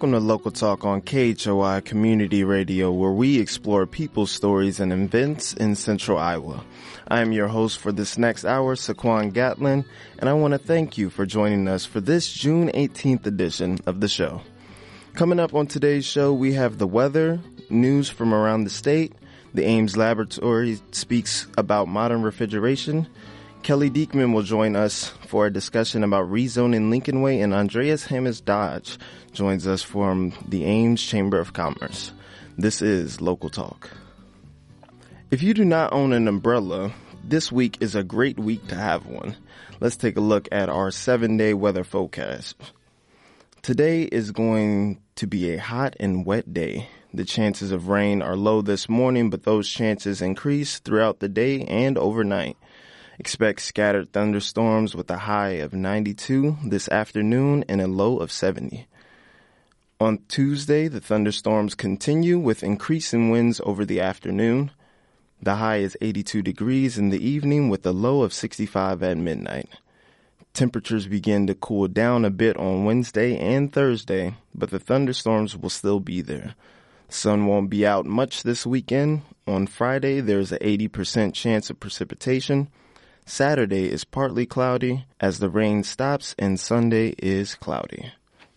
Welcome to Local Talk on KHOI Community Radio, where we explore people's stories and events in Central Iowa. I am your host for this next hour, Saquon Gatlin, and I want to thank you for joining us for this June 18th edition of the show. Coming up on today's show, we have the weather, news from around the state, the Ames Laboratory speaks about modern refrigeration, Kelly Diekman will join us for a discussion about rezoning Lincoln Way, and Andreas Hammes Dodge joins us from the Ames Chamber of Commerce. This is Local Talk. If you do not own an umbrella, this week is a great week to have one. Let's take a look at our 7-day weather forecast. Today is going to be a hot and wet day. The chances of rain are low this morning, but those chances increase throughout the day and overnight. Expect scattered thunderstorms with a high of 92 this afternoon and a low of 70. On Tuesday, the thunderstorms continue with increasing winds over the afternoon. The high is 82 degrees in the evening with a low of 65 at midnight. Temperatures begin to cool down a bit on Wednesday and Thursday, but the thunderstorms will still be there. The sun won't be out much this weekend. On Friday, there's an 80% chance of precipitation. Saturday is partly cloudy as the rain stops, and Sunday is cloudy.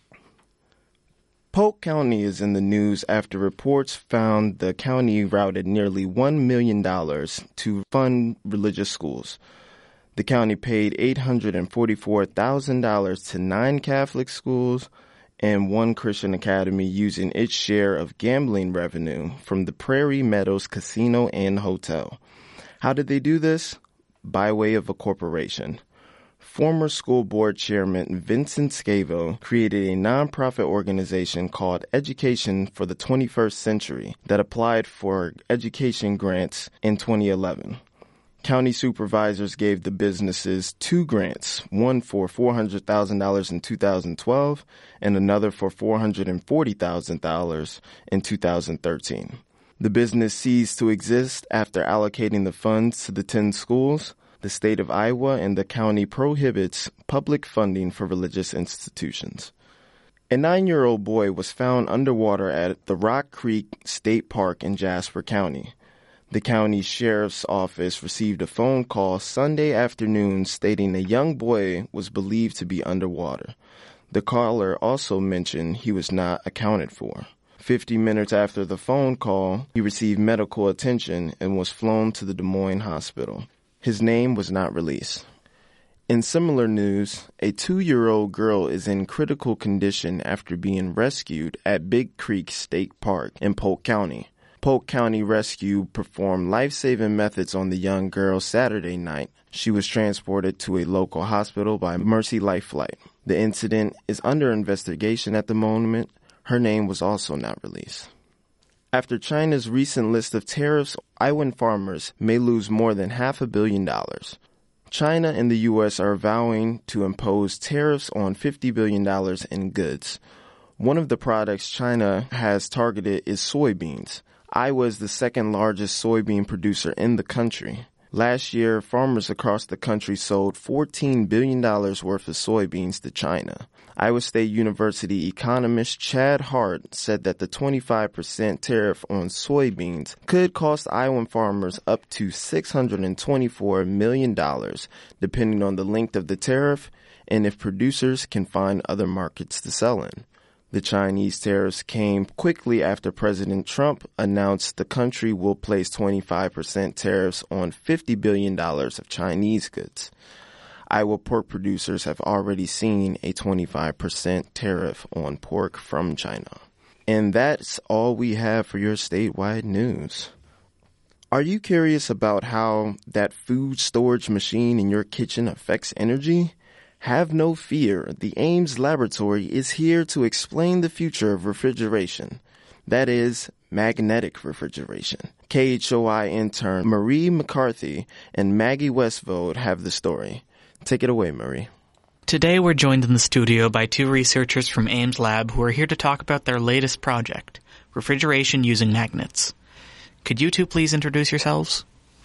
Polk County is in the news after reports found the county routed nearly $1 million to fund religious schools. The county paid $844,000 to 9 Catholic schools and 1 Christian academy using its share of gambling revenue from the Prairie Meadows Casino and Hotel. How did they do this? By way of a corporation. Former school board chairman Vincent Scavo created a nonprofit organization called Education for the 21st Century that applied for education grants in 2011. County supervisors gave the businesses 2 grants, one for $400,000 in 2012 and another for $440,000 in 2013. The business ceased to exist after allocating the funds to the 10 schools. The state of Iowa and the county prohibits public funding for religious institutions. A 9-year-old boy was found underwater at the Rock Creek State Park in Jasper County. The county sheriff's office received a phone call Sunday afternoon stating a young boy was believed to be underwater. The caller also mentioned he was not accounted for. 50 minutes after the phone call, he received medical attention and was flown to the Des Moines hospital. His name was not released. In similar news, a 2-year-old girl is in critical condition after being rescued at Big Creek State Park in Polk County. Polk County Rescue performed life-saving methods on the young girl Saturday night. She was transported to a local hospital by Mercy Life Flight. The incident is under investigation at the moment. Her name was also not released. After China's recent list of tariffs, Iowan farmers may lose more than $500 million. China and the U.S. are vowing to impose tariffs on $50 billion in goods. One of the products China has targeted is soybeans. Iowa is the second largest soybean producer in the country. Last year, farmers across the country sold $14 billion worth of soybeans to China. Iowa State University economist Chad Hart said that the 25% tariff on soybeans could cost Iowan farmers up to $624 million, depending on the length of the tariff and if producers can find other markets to sell in. The Chinese tariffs came quickly after President Trump announced the country will place 25% tariffs on $50 billion of Chinese goods. Iowa pork producers have already seen a 25% tariff on pork from China. And that's all we have for your statewide news. Are you curious about how that food storage machine in your kitchen affects energy? Have no fear. The Ames Laboratory is here to explain the future of refrigeration. That is, magnetic refrigeration. KHOI intern Marie McCarthy and Maggie Westvold have the story. Take it away, Marie. Today we're joined in the studio by 2 researchers from Ames Lab who are here to talk about their latest project, refrigeration using magnets. Could you 2 please introduce yourselves?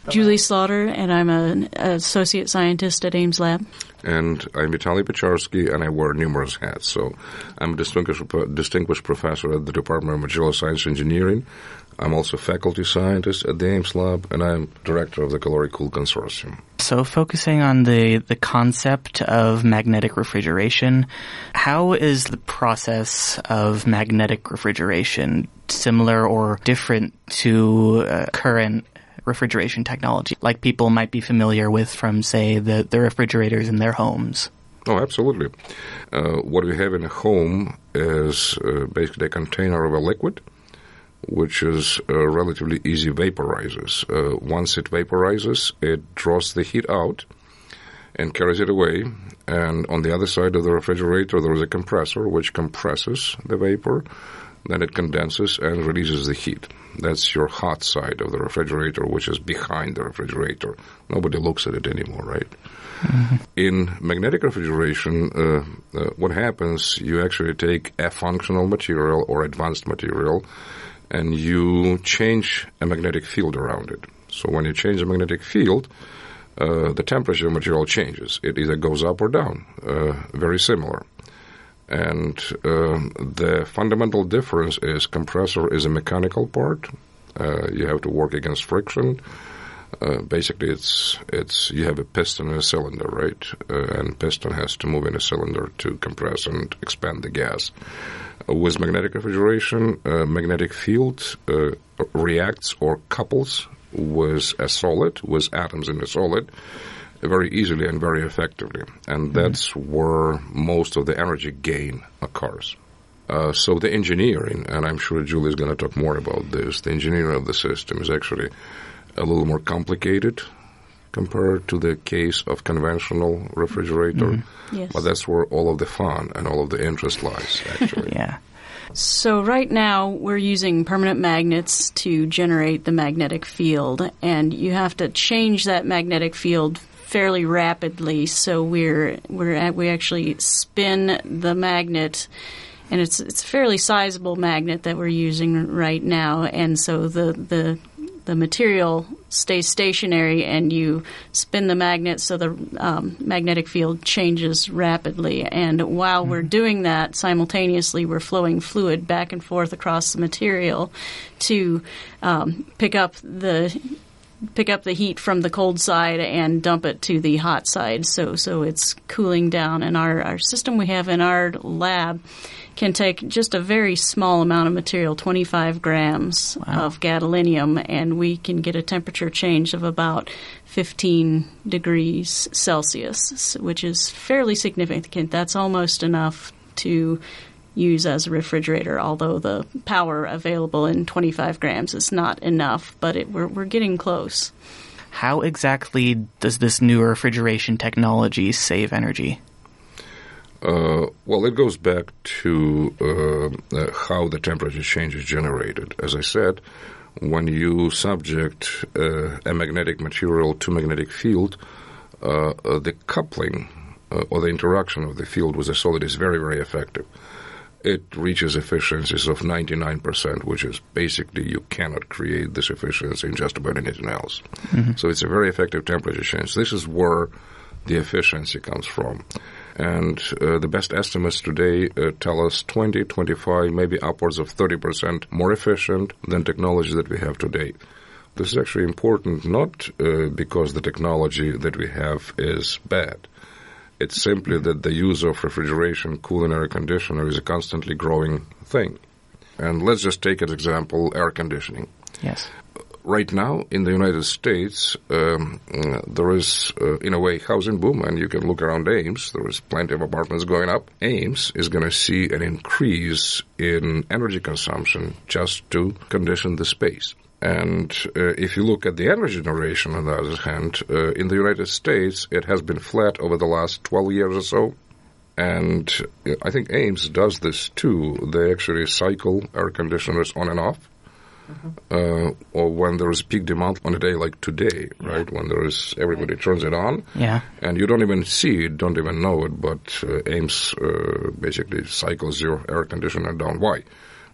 Julie Slaughter, and I'm an associate scientist at Ames Lab. And I'm Vitaly Pecharsky, and I wear numerous hats. So I'm a distinguished professor at the Department of Material Science Engineering. I'm also faculty scientist at the Ames Lab, and I'm director of the Caloric-Cool Consortium. So focusing on the concept of magnetic refrigeration, how is the process of magnetic refrigeration similar or different to current refrigeration technology, like people might be familiar with from, say, the refrigerators in their homes? Oh, absolutely. What we have in a home is basically a container of a liquid, which is relatively easy vaporizes. Once it vaporizes, it draws the heat out and carries it away. And on the other side of the refrigerator, there is a compressor which compresses the vapor. Then it condenses and releases the heat. That's your hot side of the refrigerator, which is behind the refrigerator. Nobody looks at it anymore, right? Mm-hmm. In magnetic refrigeration, what happens, you actually take a functional material or advanced material, and you change a magnetic field around it. So when you change the magnetic field, the temperature of the material changes. It either goes up or down, very similar. And the fundamental difference is compressor is a mechanical part. You have to work against friction. Basically, it's you have a piston and a cylinder, right? And piston has to move in a cylinder to compress and expand the gas. With magnetic refrigeration, magnetic field reacts or couples with a solid, with atoms in a solid, very easily and very effectively. And that's where most of the energy gain occurs. So the engineering, and I'm sure Julie is going to talk more about this, the engineering of the system is actually a little more complicated compared to the case of conventional refrigerator. Mm-hmm. Yes. But that's where all of the fun and all of the interest lies, actually. Yeah. So right now we're using permanent magnets to generate the magnetic field, and you have to change that magnetic field fairly rapidly. So we actually spin the magnet, and it's a fairly sizable magnet that we're using right now, and so the material stays stationary, and you spin the magnet so the magnetic field changes rapidly. And while we're doing that, simultaneously we're flowing fluid back and forth across the material to pick up the heat from the cold side and dump it to the hot side. So it's cooling down. And our system we have in our lab can take just a very small amount of material, 25 grams of gadolinium, and we can get a temperature change of about 15 degrees Celsius, which is fairly significant. That's almost enough to use as a refrigerator, although the power available in 25 grams is not enough, but we're getting close. How exactly does this new refrigeration technology save energy? Well, it goes back to how the temperature change is generated. As I said, when you subject a magnetic material to magnetic field, the coupling or the interaction of the field with the solid is very, very effective. It reaches efficiencies of 99%, which is basically you cannot create this efficiency in just about anything else. Mm-hmm. So it's a very effective temperature change. This is where the efficiency comes from. And the best estimates today tell us 20, 25, maybe upwards of 30% more efficient than technology that we have today. This is actually important not because the technology that we have is bad. It's simply that the use of refrigeration, cooling, air conditioner is a constantly growing thing. And let's just take as example air conditioning. Yes. Right now, in the United States, there is, in a way, housing boom, and you can look around Ames. There is plenty of apartments going up. Ames is going to see an increase in energy consumption just to condition the space. And if you look at the energy generation, on the other hand, in the United States, it has been flat over the last 12 years or so. And I think Ames does this too. They actually cycle air conditioners on and off. Mm-hmm. Or when there is peak demand on a day like today, right? When there is, everybody turns it on, and you don't even see it, don't even know it, but Ames basically cycles your air conditioner down. Why?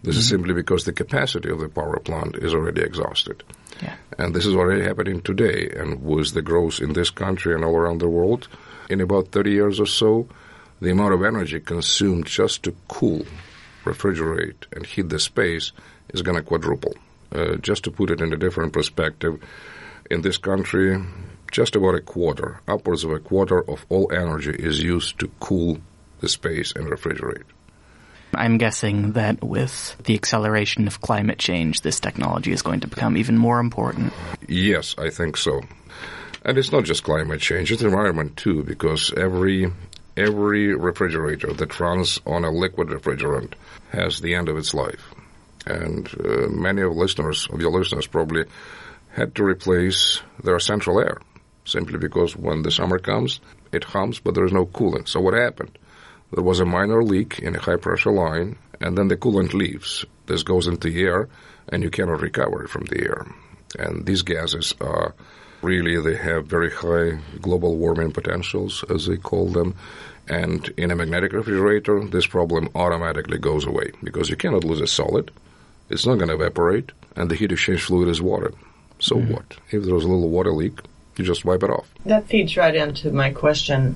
This is simply because the capacity of the power plant is already exhausted. Yeah. And this is already happening today. And with the growth in this country and all around the world, in about 30 years or so, the amount of energy consumed just to cool, refrigerate, and heat the space is going to quadruple. Just to put it in a different perspective, in this country, just about a quarter, upwards of a quarter of all energy is used to cool the space and refrigerate. I'm guessing that with the acceleration of climate change, this technology is going to become even more important. Yes, I think so. And it's not just climate change, it's environment too, because every refrigerator that runs on a liquid refrigerant has the end of its life. And many of your listeners probably had to replace their central air, simply because when the summer comes, it hums, but there is no coolant. So what happened? There was a minor leak in a high-pressure line, and then the coolant leaves. This goes into the air, and you cannot recover it from the air. And these gases are really, they have very high global warming potentials, as they call them. And in a magnetic refrigerator, this problem automatically goes away, because you cannot lose a solid. It's not going to evaporate, and the heat exchange fluid is water. So what? If there's a little water leak, you just wipe it off. That feeds right into my question.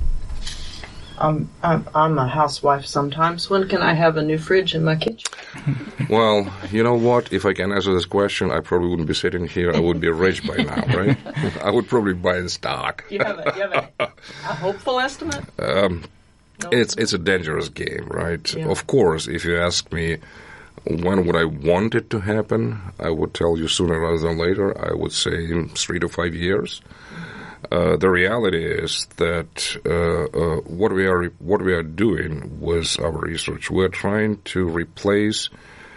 I'm a housewife sometimes. When can I have a new fridge in my kitchen? Well, you know what? If I can answer this question, I probably wouldn't be sitting here. I would be rich by now, right? I would probably buy in stock. You have a hopeful estimate? No. It's a dangerous game, right? Yeah. Of course, if you ask me when would I want it to happen, I would tell you sooner rather than later. I would say 3 to 5 years. The reality is that what we are doing with our research, we're trying to replace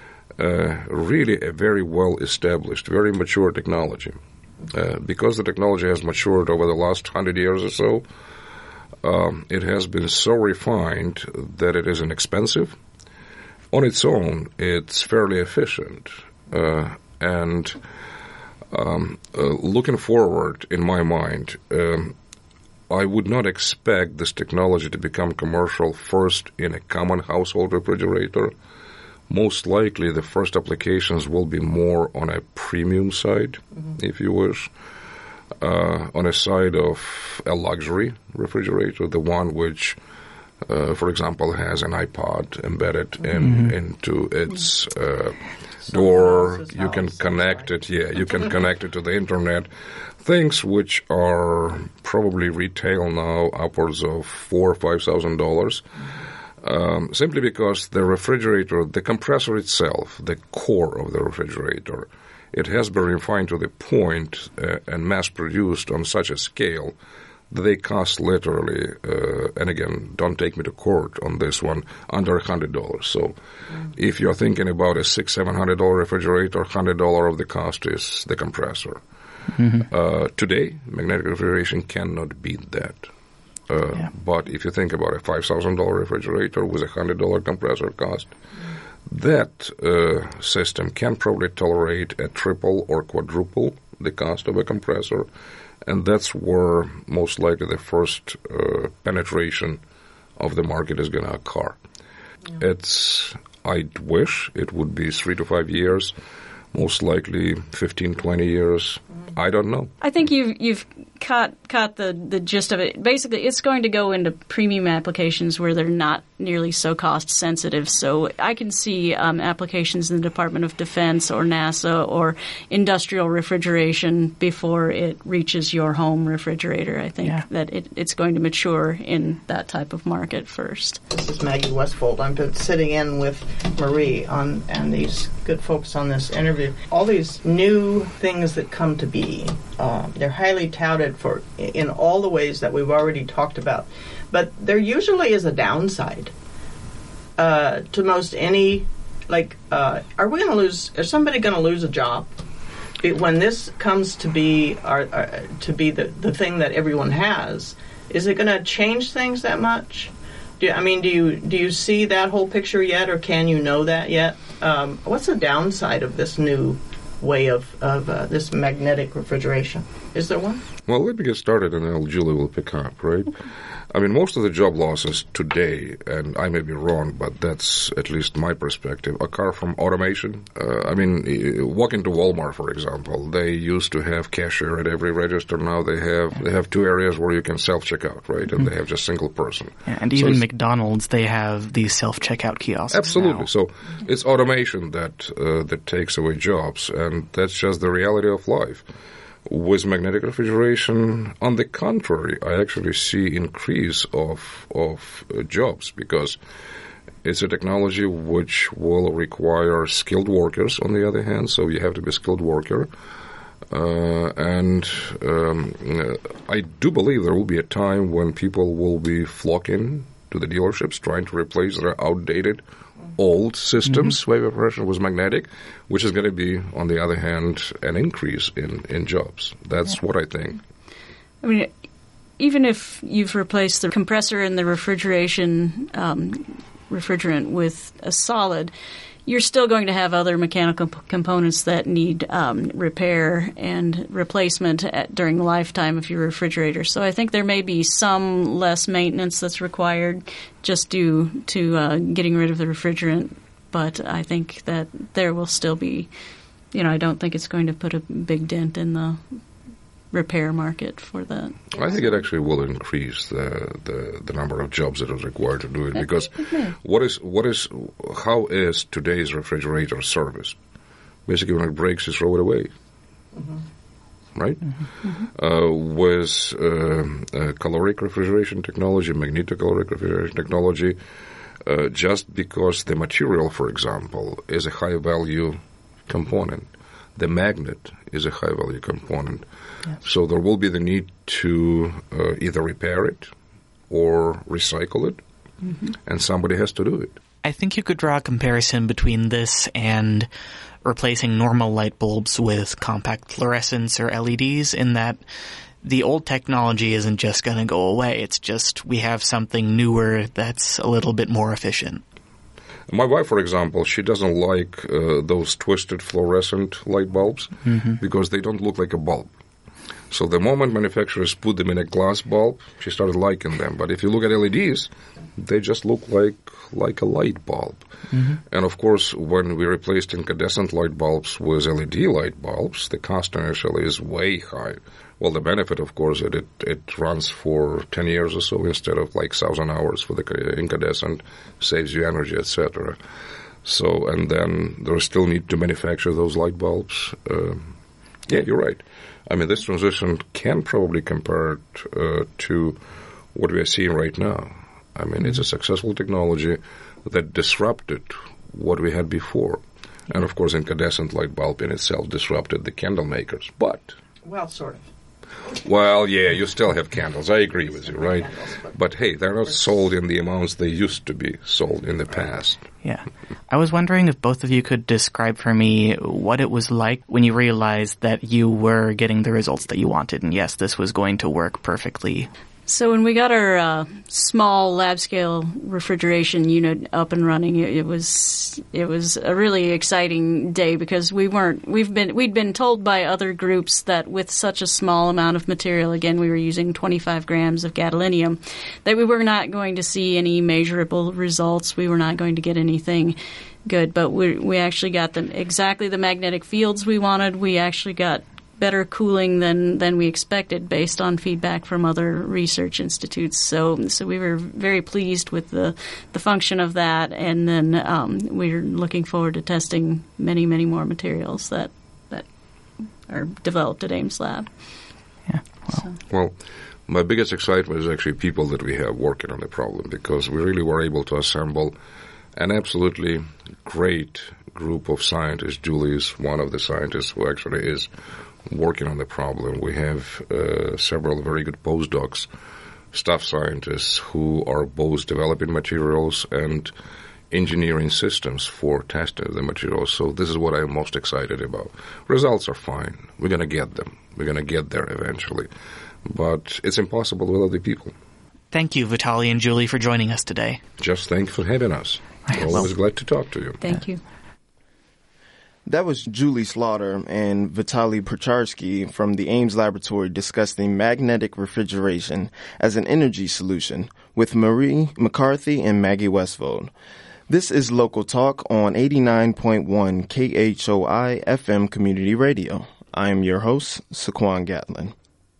really a very well-established, very mature technology. Because the technology has matured over the last 100 years or so, it has been so refined that it is inexpensive. On its own, it's fairly efficient. Looking forward, in my mind, I would not expect this technology to become commercial first in a common household refrigerator. Most likely, the first applications will be more on a premium side, if you wish, on a side of a luxury refrigerator, the one which, for example, has an iPod embedded into its door. You can connect it. Yeah, you can connect it to the internet. Things which are probably retail now upwards of $4,000 or $5,000, simply because the refrigerator, the compressor itself, the core of the refrigerator, it has been refined to the point and mass-produced on such a scale that they cost literally, and again, don't take me to court on this one, under $100. So if you're thinking about a $600-700 refrigerator, $100 of the cost is the compressor. Today, magnetic refrigeration cannot beat that. But if you think about a $5,000 refrigerator with a $100 compressor cost, that system can probably tolerate a triple or quadruple the cost of a compressor. And that's where most likely the first penetration of the market is going to occur. I wish it would be 3 to 5 years, most likely 15, 20 years. I don't know. I think you've caught the gist of it. Basically, it's going to go into premium applications where they're not nearly so cost sensitive. So I can see applications in the Department of Defense or NASA or industrial refrigeration before it reaches your home refrigerator. I think that it's going to mature in that type of market first. This is Maggie Westfold. I've been sitting in with Marie and these good folks on this interview. All these new things that come to be, they're highly touted for in all the ways that we've already talked about. But there usually is a downside to most any, are we going to lose, is somebody going to lose a job? When this comes to be the thing that everyone has, is it going to change things that much? Do you see that whole picture yet, or can you know that yet? What's the downside of this new way of this magnetic refrigeration? Is there one? Well, let me get started, and then Julie will pick up, right? I mean, most of the job losses today, and I may be wrong, but that's at least my perspective, occur from automation. Walk into Walmart, for example. They used to have cashier at every register. Now they have two areas where you can self-checkout, right? And they have just single person. Yeah, and even McDonald's, they have these self-checkout kiosks. Absolutely. Now. So it's automation that takes away jobs, and that's just the reality of life. With magnetic refrigeration, on the contrary, I actually see increase of jobs because it's a technology which will require skilled workers, on the other hand, so you have to be a skilled worker. I do believe there will be a time when people will be flocking to the dealerships trying to replace their outdated old systems, where evaporation was magnetic, which is going to be, on the other hand, an increase in jobs. That's what I think. I mean, even if you've replaced the compressor and the refrigerant with a solid, you're still going to have other mechanical components that need repair and replacement during the lifetime of your refrigerator. So I think there may be some less maintenance that's required just due to getting rid of the refrigerant. But I think that there will still be, I don't think it's going to put a big dent in the repair market for that. I think it actually will increase the number of jobs that are required to do it, because how is today's refrigerator serviced? Basically, when it breaks, you throw it away, right? With caloric refrigeration technology, magnetocaloric refrigeration technology, just because the material, for example, is a high-value component, the magnet is a high-value component. Yes. So there will be the need to either repair it or recycle it, and somebody has to do it. I think you could draw a comparison between this and replacing normal light bulbs with compact fluorescents or LEDs, in that the old technology isn't just going to go away. It's just we have something newer that's a little bit more efficient. My wife, for example, she doesn't like those twisted fluorescent light bulbs because they don't look like a bulb. So the moment manufacturers put them in a glass bulb, she started liking them. But if you look at LEDs, they just look like a light bulb. And of course, when we replaced incandescent light bulbs with LED light bulbs, the cost initially is way high. Well, the benefit, of course, is it runs for 10 years or so instead of 1,000 hours for the incandescent, saves you energy, etc. So, and then there still need to manufacture those light bulbs. Yeah, you're right. I mean, this transition can probably compare to what we are seeing right now. I mean, it's a successful technology that disrupted what we had before. And, of course, incandescent light bulb in itself disrupted the candle makers. But... well, sort of. Well, yeah, you still have candles. I agree with you, right? But hey, they're not sold in the amounts they used to be sold in the past. Yeah. I was wondering if both of you could describe for me what it was like when you realized that you were getting the results that you wanted, and yes, this was going to work perfectly. So when we got our small lab-scale refrigeration unit up and running, it was a really exciting day, because we'd been told by other groups that with such a small amount of material, again, we were using 25 grams of gadolinium, that we were not going to see any measurable results. We were not going to get anything good, but we actually got exactly the magnetic fields we wanted. We actually got better cooling than we expected based on feedback from other research institutes. So we were very pleased with the function of that, and then we're looking forward to testing many, many more materials that are developed at Ames Lab. Yeah. Well, my biggest excitement is actually people that we have working on the problem, because we really were able to assemble an absolutely great group of scientists. Julie is one of the scientists who actually is working on the problem. We have several very good postdocs, staff scientists, who are both developing materials and engineering systems for testing the materials. So this is what I'm most excited about. Results are fine. We're going to get them. We're going to get there eventually. But it's impossible with other people. Thank you, Vitaly and Julie, for joining us today. Just thank you for having us. Always glad to talk to you. Thank you. That was Julie Slaughter and Vitaly Procharsky from the Ames Laboratory discussing magnetic refrigeration as an energy solution with Marie McCarthy and Maggie Westvold. This is Local Talk on 89.1 KHOI FM Community Radio. I am your host, Saquon Gatlin.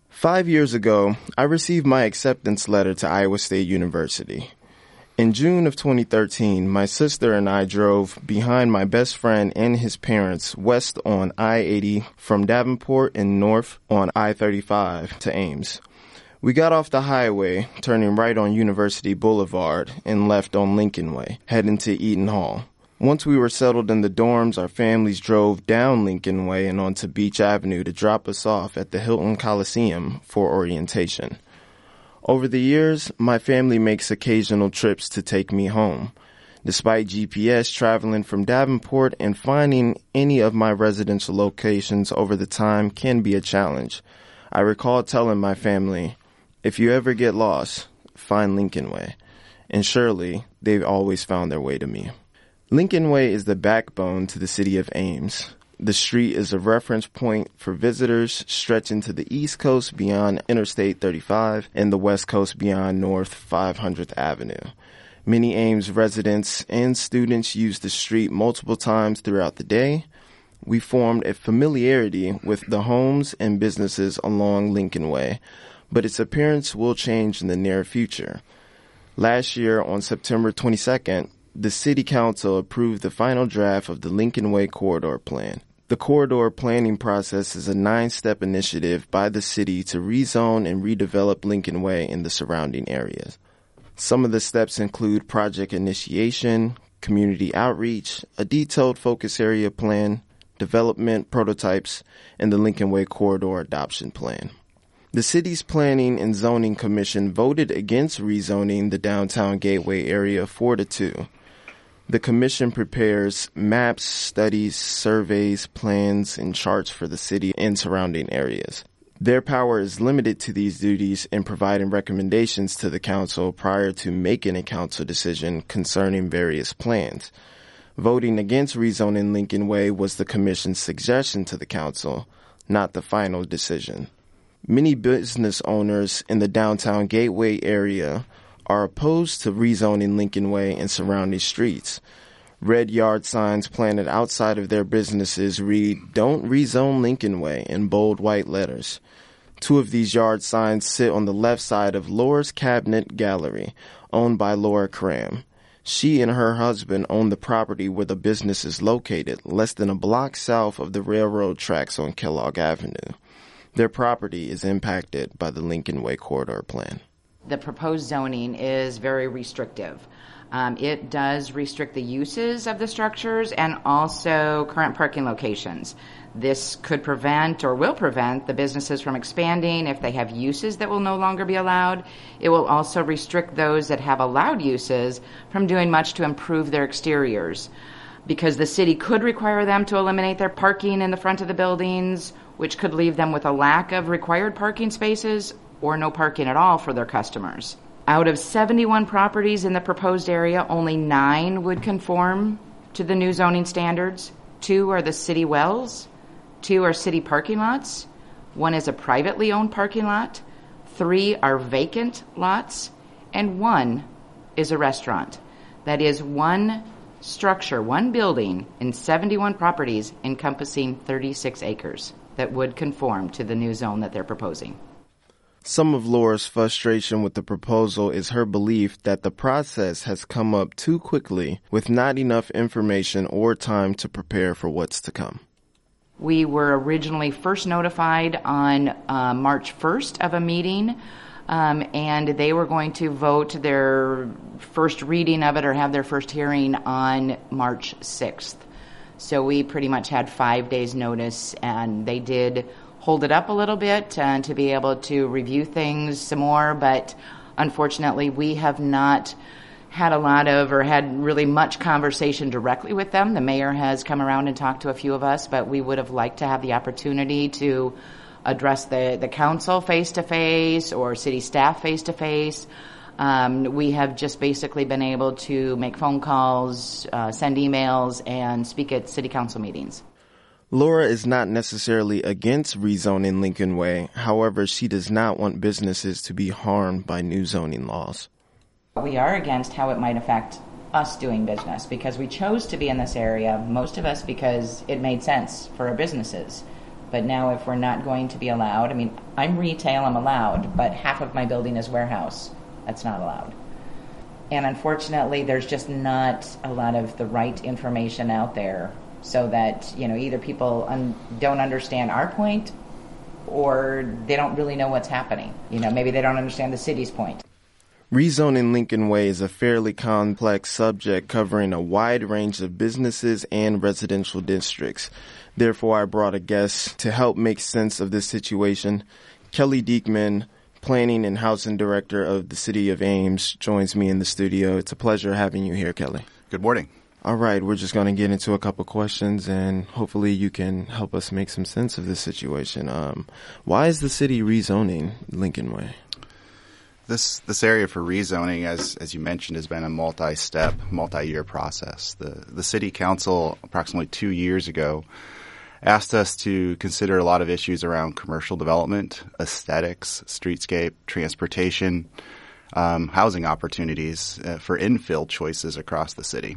5 years ago, I received my acceptance letter to Iowa State University. In June of 2013, my sister and I drove behind my best friend and his parents west on I-80 from Davenport and north on I-35 to Ames. We got off the highway, turning right on University Boulevard, and left on Lincoln Way, heading to Eaton Hall. Once we were settled in the dorms, our families drove down Lincoln Way and onto Beach Avenue to drop us off at the Hilton Coliseum for orientation. Over the years, my family makes occasional trips to take me home. Despite GPS traveling from Davenport and finding any of my residential locations over the time can be a challenge. I recall telling my family, if you ever get lost, find Lincoln Way. And surely, they've always found their way to me. Lincoln Way is the backbone to the city of Ames. The street is a reference point for visitors stretching to the East Coast beyond Interstate 35 and the West Coast beyond North 500th Avenue. Many Ames residents and students use the street multiple times throughout the day. We formed a familiarity with the homes and businesses along Lincoln Way, but its appearance will change in the near future. Last year, on September 22nd, the City Council approved the final draft of the Lincoln Way Corridor Plan. The corridor planning process is a 9-step initiative by the city to rezone and redevelop Lincoln Way and the surrounding areas. Some of the steps include project initiation, community outreach, a detailed focus area plan, development prototypes, and the Lincoln Way Corridor Adoption Plan. The city's Planning and Zoning Commission voted against rezoning the downtown Gateway area 4-2. The commission prepares maps, studies, surveys, plans, and charts for the city and surrounding areas. Their power is limited to these duties in providing recommendations to the council prior to making a council decision concerning various plans. Voting against rezoning Lincoln Way was the commission's suggestion to the council, not the final decision. Many business owners in the downtown Gateway area are opposed to rezoning Lincoln Way and surrounding streets. Red yard signs planted outside of their businesses read, "Don't rezone Lincoln Way," in bold white letters. 2 of these yard signs sit on the left side of Laura's Cabinet Gallery, owned by Laura Cram. She and her husband own the property where the business is located, less than a block south of the railroad tracks on Kellogg Avenue. Their property is impacted by the Lincoln Way Corridor Plan. The proposed zoning is very restrictive. It does restrict the uses of the structures and also current parking locations. This could prevent or will prevent the businesses from expanding if they have uses that will no longer be allowed. It will also restrict those that have allowed uses from doing much to improve their exteriors, because the city could require them to eliminate their parking in the front of the buildings, which could leave them with a lack of required parking spaces or no parking at all for their customers. Out of 71 properties in the proposed area, only 9 would conform to the new zoning standards. 2 are the city wells, 2 are city parking lots, 1 is a privately owned parking lot, 3 are vacant lots, and 1 is a restaurant. That is one structure, one building in 71 properties encompassing 36 acres that would conform to the new zone that they're proposing. Some of Laura's frustration with the proposal is her belief that the process has come up too quickly with not enough information or time to prepare for what's to come. We were originally first notified on March 1st of a meeting, and they were going to vote their first reading of it or have their first hearing on March 6th. So we pretty much had 5 days notice, and they did hold it up a little bit to be able to review things some more, but unfortunately we have not had a lot of or had really much conversation directly with them. The mayor has come around and talked to a few of us, but we would have liked to have the opportunity to address the council face-to-face or city staff face-to-face. We have just basically been able to make phone calls, send emails, and speak at city council meetings. Laura is not necessarily against rezoning Lincoln Way. However, she does not want businesses to be harmed by new zoning laws. We are against how it might affect us doing business because we chose to be in this area, most of us because it made sense for our businesses. But now if we're not going to be allowed, I mean, I'm retail, I'm allowed, but half of my building is warehouse. That's not allowed. And unfortunately, there's just not a lot of the right information out there so that, either people don't understand our point or they don't really know what's happening. Maybe they don't understand the city's point. Rezoning Lincoln Way is a fairly complex subject covering a wide range of businesses and residential districts. Therefore, I brought a guest to help make sense of this situation. Kelly Diekman, Planning and Housing Director of the City of Ames, joins me in the studio. It's a pleasure having you here, Kelly. Good morning. All right, we're just going to get into a couple questions, and hopefully you can help us make some sense of this situation. Why is the city rezoning Lincoln Way? This area for rezoning, as you mentioned, has been a multi-step, multi-year process. The city council approximately 2 years ago asked us to consider a lot of issues around commercial development, aesthetics, streetscape, transportation, housing opportunities for infill choices across the city.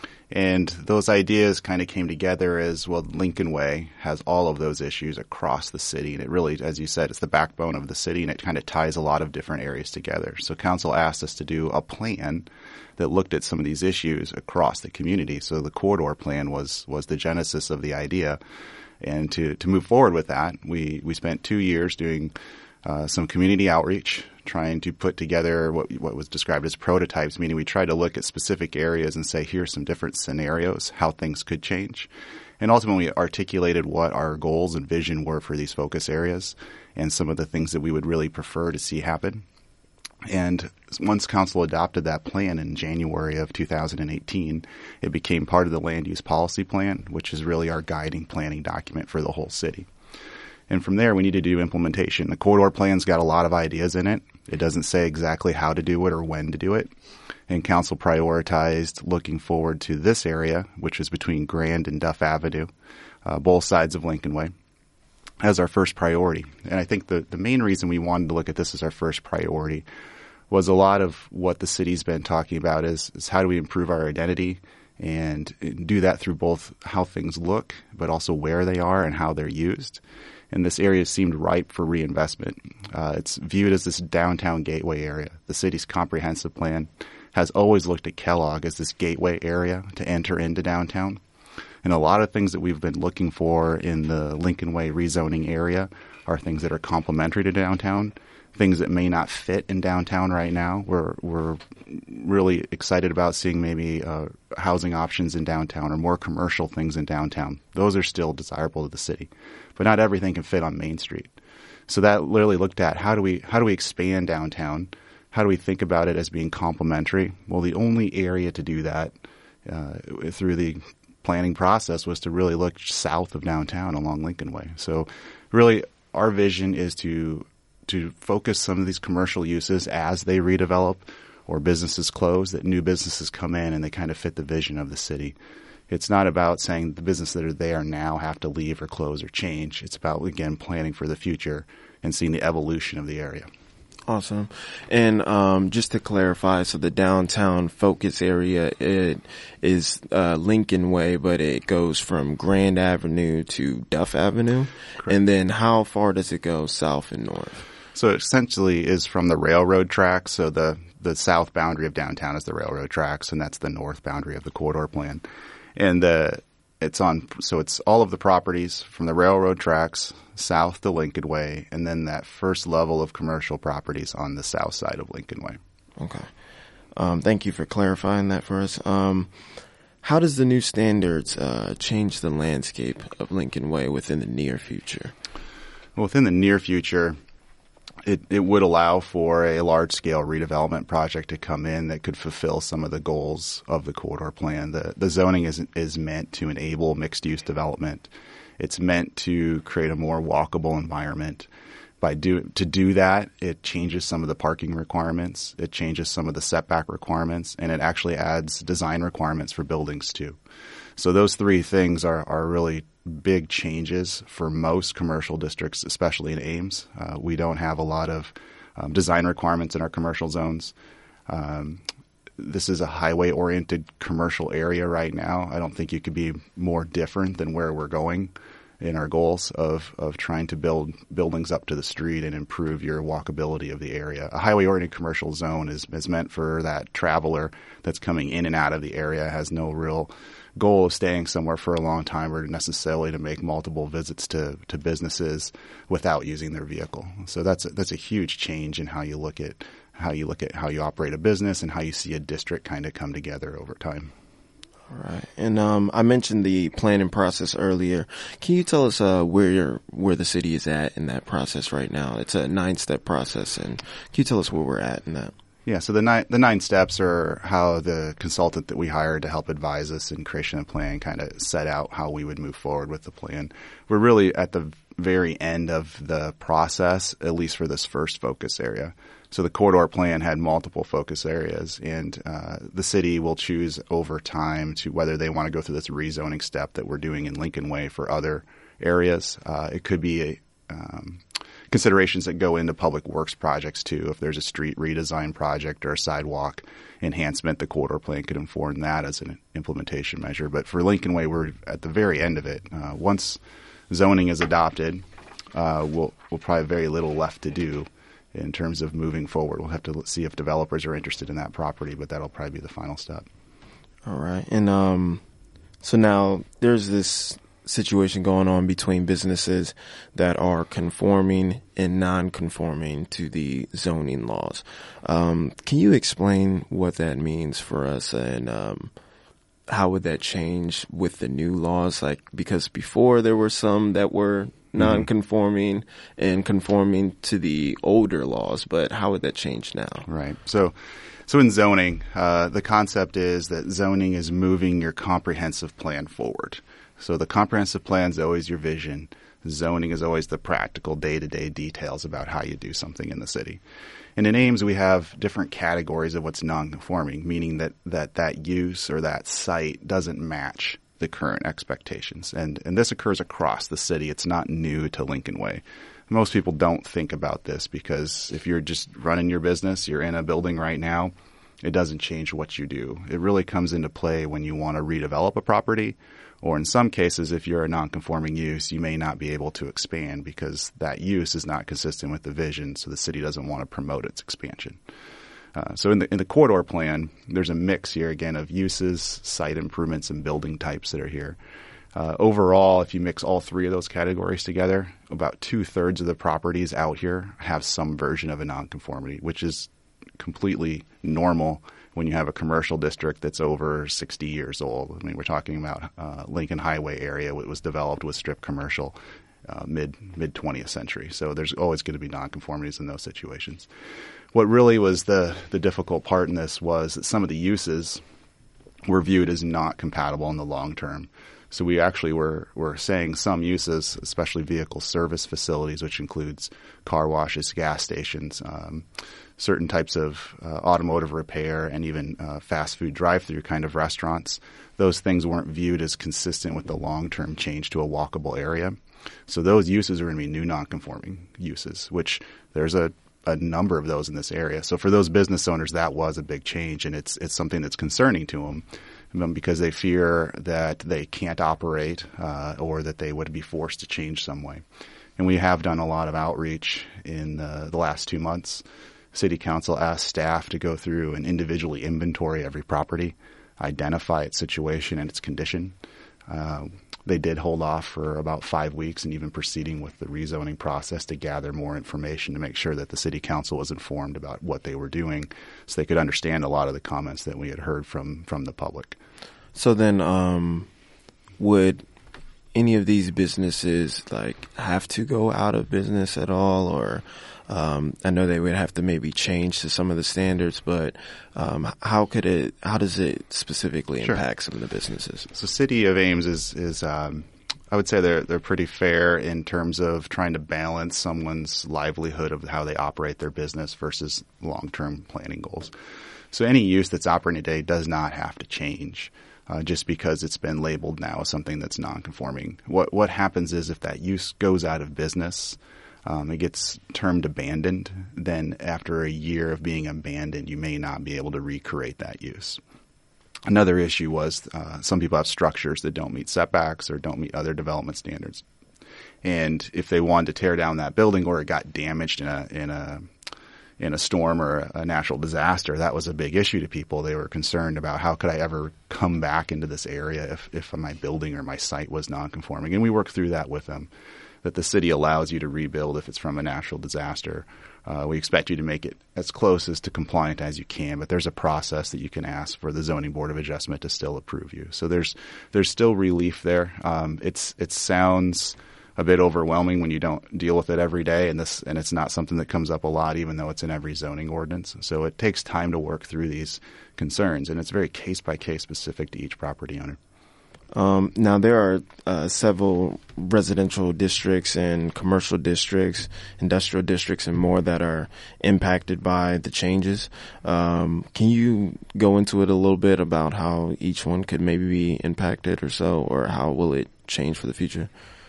And those ideas kind of came together as, well, Lincoln Way has all of those issues across the city. And it really, as you said, it's the backbone of the city, and it kind of ties a lot of different areas together. So council asked us to do a plan that looked at some of these issues across the community. So the corridor plan was the genesis of the idea. And to move forward with that, we spent 2 years doing some community outreach, trying to put together what was described as prototypes, meaning we tried to look at specific areas and say, here's some different scenarios, how things could change. And ultimately articulated what our goals and vision were for these focus areas and some of the things that we would really prefer to see happen. And once council adopted that plan in January of 2018, it became part of the land use policy plan, which is really our guiding planning document for the whole city. And from there, we need to do implementation. The corridor plan's got a lot of ideas in it. It doesn't say exactly how to do it or when to do it. And council prioritized looking forward to this area, which is between Grand and Duff Avenue, both sides of Lincoln Way, as our first priority. And I think the main reason we wanted to look at this as our first priority was a lot of what the city's been talking about is how do we improve our identity and do that through both how things look, but also where they are and how they're used. And this area seemed ripe for reinvestment. It's viewed as this downtown gateway area. The city's comprehensive plan has always looked at Kellogg as this gateway area to enter into downtown. And a lot of things that we've been looking for in the Lincoln Way rezoning area are things that are complementary to downtown, things that may not fit in downtown right now. We're really excited about seeing maybe housing options in downtown or more commercial things in downtown. Those are still desirable to the city, but not everything can fit on Main Street. So that literally looked at how do we expand downtown? How do we think about it as being complementary? Well, the only area to do that through the planning process was to really look south of downtown along Lincoln Way. So really our vision is to focus some of these commercial uses as they redevelop or businesses close, that new businesses come in and they kind of fit the vision of the city. It's not about saying the businesses that are there now have to leave or close or change. It's about, again, planning for the future and seeing the evolution of the area. Awesome. And just to clarify, so the downtown focus area, it is Lincoln Way, but it goes from Grand Avenue to Duff Avenue. Correct. And then how far does it go south and north? So it essentially is from the railroad tracks. So the south boundary of downtown is the railroad tracks, and that's the north boundary of the corridor plan. And it's all of the properties from the railroad tracks south to Lincoln Way, and then that first level of commercial properties on the south side of Lincoln Way. Okay. Thank you for clarifying that for us. How does the new standards change the landscape of Lincoln Way within the near future? Well, within the near future, it would allow for a large-scale redevelopment project to come in that could fulfill some of the goals of the corridor plan. The zoning is meant to enable mixed-use development. It's meant to create a more walkable environment. To do that, it changes some of the parking requirements, it changes some of the setback requirements, and it actually adds design requirements for buildings too. So those three things are really big changes for most commercial districts, especially in Ames. We don't have a lot of design requirements in our commercial zones. This is a highway-oriented commercial area right now. I don't think you could be more different than where we're going in our goals of trying to build buildings up to the street and improve your walkability of the area. A highway-oriented commercial zone is meant for that traveler that's coming in and out of the area, has no real goal of staying somewhere for a long time or necessarily to make multiple visits to businesses without using their vehicle. So that's a huge change in how you look at how you operate a business and how you see a district kind of come together over time. All right. And I mentioned the planning process earlier. Can you tell us where the city is at in that process right now? It's a 9-step process, and can you tell us where we're at in that? Yeah, so the nine steps are how the consultant that we hired to help advise us in creation of plan kind of set out how we would move forward with the plan. We're really at the very end of the process, at least for this first focus area. So the corridor plan had multiple focus areas, and the city will choose over time to whether they want to go through this rezoning step that we're doing in Lincoln Way for other areas. It could be considerations that go into public works projects too. If there's a street redesign project or a sidewalk enhancement, the corridor plan could inform that as an implementation measure. But for Lincoln Way, we're at the very end of it. Once zoning is adopted, we'll probably have very little left to do in terms of moving forward. We'll have to see if developers are interested in that property, but that'll probably be the final step. All right. And so now there's this situation going on between businesses that are conforming and non-conforming to the zoning laws. Can you explain what that means for us, and how would that change with the new laws? Like, because before there were some that were non-conforming and conforming to the older laws, but how would that change now? Right. So in zoning, the concept is that zoning is moving your comprehensive plan forward. So the comprehensive plan is always your vision. Zoning is always the practical day-to-day details about how you do something in the city. And in Ames, we have different categories of what's non-conforming, meaning that use or that site doesn't match the current expectations. And this occurs across the city. It's not new to Lincoln Way. Most people don't think about this because if you're just running your business, you're in a building right now, it doesn't change what you do. It really comes into play when you want to redevelop a property, or in some cases, if you're a non-conforming use, you may not be able to expand because that use is not consistent with the vision, so the city doesn't want to promote its expansion. So in the corridor plan, there's a mix here, again, of uses, site improvements, and building types that are here. Overall, if you mix all three of those categories together, about 2/3 of the properties out here have some version of a nonconformity, which is completely normal when you have a commercial district that's over 60 years old. I mean, we're talking about Lincoln Highway area. It was developed with strip commercial mid 20th century. So there's always going to be nonconformities in those situations. What really was the difficult part in this was that some of the uses were viewed as not compatible in the long term. So we actually were saying some uses, especially vehicle service facilities, which includes car washes, gas stations, certain types of automotive repair, and even fast food drive-through kind of restaurants. Those things weren't viewed as consistent with the long-term change to a walkable area. So those uses are going to be new non-conforming uses, which there's a number of those in this area. So for those business owners, that was a big change, and it's something that's concerning to them because they fear that they can't operate or that they would be forced to change some way. And we have done a lot of outreach in the last 2 months. City Council asked staff to go through and individually inventory every property, identify its situation and its condition. They did hold off for about 5 weeks and even proceeding with the rezoning process to gather more information to make sure that the City Council was informed about what they were doing so they could understand a lot of the comments that we had heard from the public. So then would any of these businesses have to go out of business at all, or I know they would have to maybe change to some of the standards, but how does it specifically impact some of the businesses? So City of Ames is I would say they're pretty fair in terms of trying to balance someone's livelihood of how they operate their business versus long-term planning goals. So any use that's operating today does not have to change. just because it's been labeled now as something that's non-conforming. What happens is if that use goes out of business, it gets termed abandoned, then after a year of being abandoned, you may not be able to recreate that use. Another issue was some people have structures that don't meet setbacks or don't meet other development standards. And if they wanted to tear down that building or it got damaged in a storm or a natural disaster, that was a big issue to people. They were concerned about how could I ever come back into this area if my building or my site was non-conforming. And we worked through that with them, that the city allows you to rebuild if it's from a natural disaster. We expect you to make it as close as to compliant as you can, but there's a process that you can ask for the Zoning Board of Adjustment to still approve you. So there's still relief there. It sounds a bit overwhelming when you don't deal with it every day, and it's not something that comes up a lot, even though it's in every zoning ordinance. So it takes time to work through these concerns, and it's very case by case specific to each property owner. Now, there are several residential districts and commercial districts, industrial districts, and more that are impacted by the changes. Can you go into it a little bit about how each one could maybe be impacted or so, or how will it change for the future?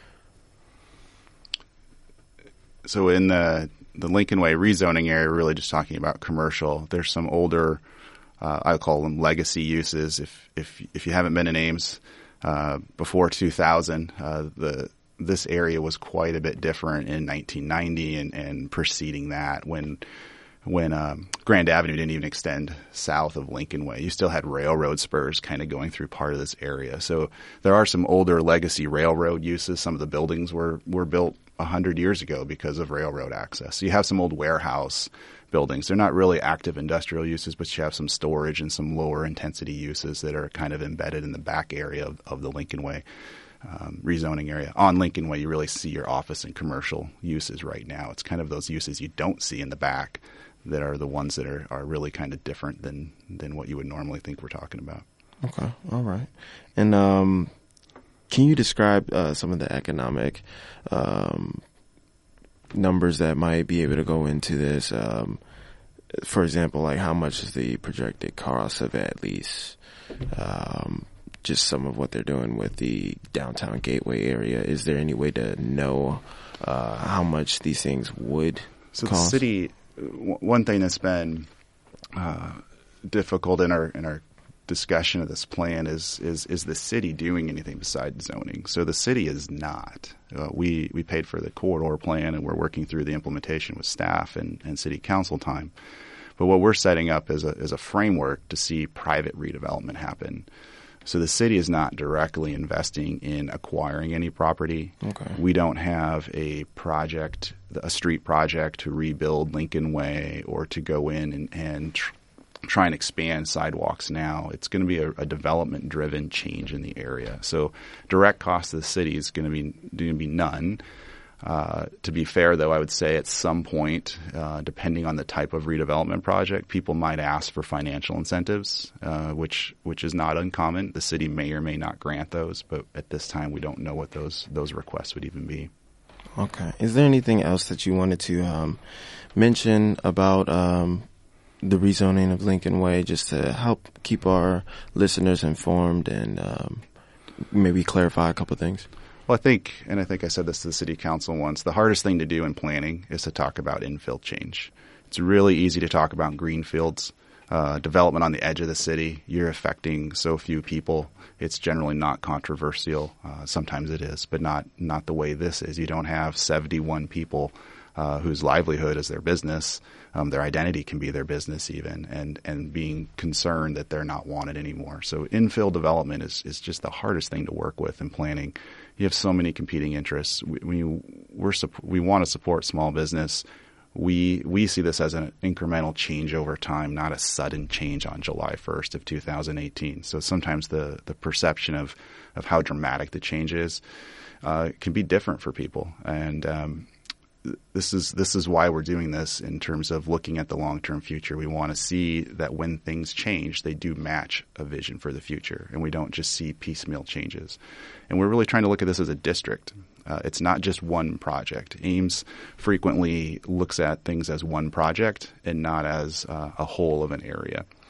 So in the Lincoln Way rezoning area, we're really just talking about commercial. There's some older, I call them legacy uses. If you haven't been in Ames before 2000, this area was quite a bit different in 1990 and preceding that when Grand Avenue didn't even extend south of Lincoln Way. You still had railroad spurs kind of going through part of this area. So there are some older legacy railroad uses. Some of the buildings were built 100 years ago because of railroad access. So you have some old warehouse buildings. They're not really active industrial uses, but you have some storage and some lower intensity uses that are kind of embedded in the back area of the Lincoln Way rezoning area. On Lincoln Way, you really see your office and commercial uses right now. It's kind of those uses you don't see in the back that are the ones that are really kind of different than what you would normally think we're talking about. Okay. All right. And can you describe some of the economic numbers that might be able to go into this? For example, like how much is the projected cost of at least just some of what they're doing with the downtown Gateway area? Is there any way to know how much these things would cost? The city, one thing that's been difficult in our discussion of this plan is the city doing anything besides zoning? So the city is not. We paid for the corridor plan, and we're working through the implementation with staff and city council time. But what we're setting up is a framework to see private redevelopment happen. So the city is not directly investing in acquiring any property. Okay. We don't have a street project to rebuild Lincoln Way or to go in and try and expand sidewalks now. It's going to be a development-driven change in the area. So direct cost to the city is going to be none. To be fair, though, I would say at some point, depending on the type of redevelopment project, people might ask for financial incentives, which is not uncommon. The city may or may not grant those, but at this time, we don't know what those requests would even be. Okay. Is there anything else that you wanted to mention about the rezoning of Lincoln Way, just to help keep our listeners informed and maybe clarify a couple things? Well, I think I said this to the city council once, the hardest thing to do in planning is to talk about infill change. It's really easy to talk about greenfields, development on the edge of the city. You're affecting so few people. It's generally not controversial. Sometimes it is, but not the way this is. You don't have 71 people whose livelihood is their business. Their identity can be their business even, and being concerned that they're not wanted anymore. So infill development is just the hardest thing to work with in planning. You have so many competing interests. We want to support small business. We see this as an incremental change over time, not a sudden change on July 1st of 2018. So sometimes the perception of how dramatic the change is can be different for people. And this is why we're doing this in terms of looking at the long-term future. We want to see that when things change, they do match a vision for the future, and we don't just see piecemeal changes. And we're really trying to look at this as a district. It's not just one project. Ames frequently looks at things as one project and not as a whole of an area.